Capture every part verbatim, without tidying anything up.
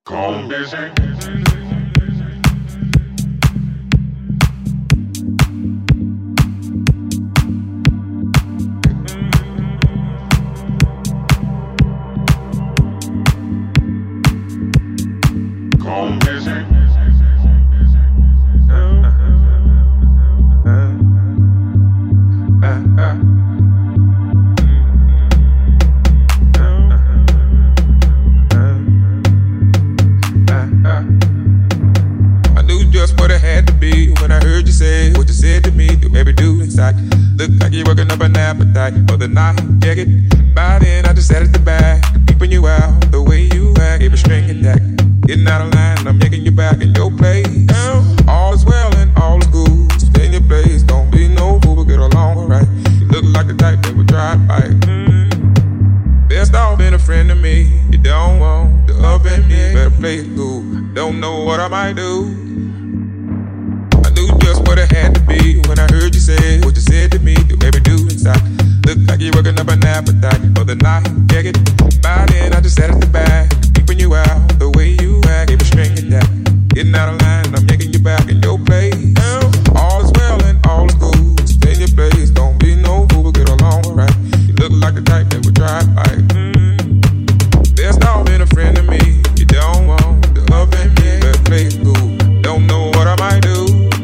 Calm busy. Calm busy. What it had to be when I heard you say what you said to me. You maybe do inside. Look like you're working up an appetite for the night. Yeah, get by then. I just sat at the back, peeping you out the way you act. Gave a string attack, getting out of line. I'm yanking you back in your place. All is well and all is good. Stay in your place. Don't be no fool, but get along alright. You look like the type that would try to fight. Mm. Best off being a friend to me. You don't want to up and me. Better play it cool. Don't know what I might do. Just what it had to be when I heard you say what you said to me. You maybe do inside. Look like you're working up an appetite for the night. Yeah, get by then. I just sat at the back, peeping you out the way you act. Gave a string attack, getting out of line. I'm yanking you back in your place. All is well and all is good. Stay in your place. Don't be no fool, but get along alright. You look like the type that would try to fight. Mm. There's not been a friend to me. You don't want the up and me. Better play it cool. Don't know what I might do.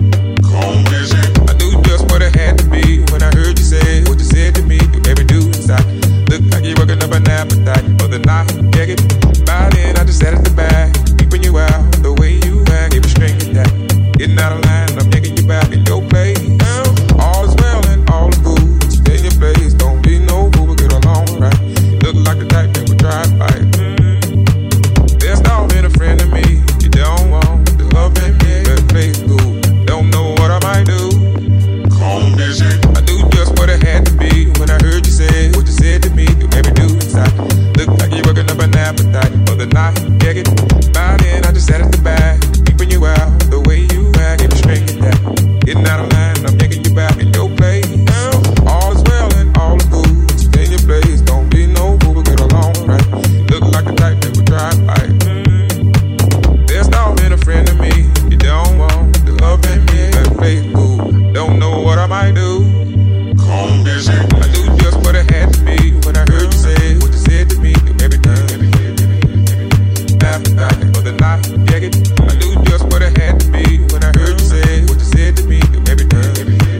I knew just what it had to be when I heard you say what you said to me. You maybe do inside. Look like you're working up an appetite for the night. Yeah, get by then. I just sat at the back, peeping you out the way you act. Gave a string attack, getting out of line. I'm yanking you back in your place. All is well and all is good. Stay in your place. Don't be no fool, but get along right. You look like the type that would try to fight. Mm. There's not been a friend to me. You don't want the up and me. Better play it cool. Don't know what I might do. Calm busy. I knew just what it had to be when I heard you say what you said to me. You maybe do inside. Look like you're working up an appetite for the night. Yeah, get by then. I just sat at the back, peeping you out the way you act. Gave a string attack, getting out of line. I'm yanking you back in your place. All is well and all is good. Stay in your place. Don't be no fool, but get along right. You look like the type that would try to fight. Mm. There's not been a friend to me. You don't want the up and me. Better play it cool. Don't know what I might do. Calm busy. I knew just what it had to be when I heard you say what you said to me. Every time, appetite for the night. Yeah, it. I knew just what it had to be when I heard you say what you said to me. Every time,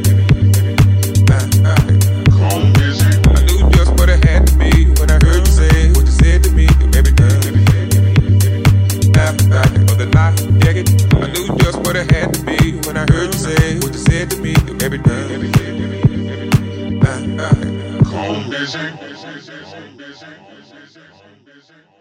calm busy. I knew just what it had to be when I heard you say what you said to me. Every time, appetite for the night. Yeah, it. I knew just what it had to be when I heard you say what you said to me. Every day, every day, every day, every day. Calm busy.